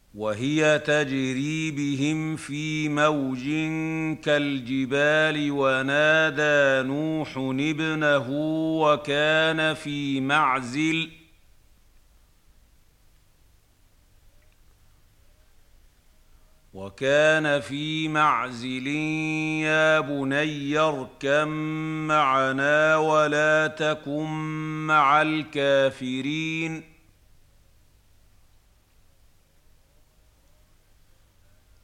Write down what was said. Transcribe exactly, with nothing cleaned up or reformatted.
وهي تجري بهم في موج كالجبال ونادى نوح ابنه وكان في معزل وكان في معزل يا بني اركب معنا ولا تكن مع الكافرين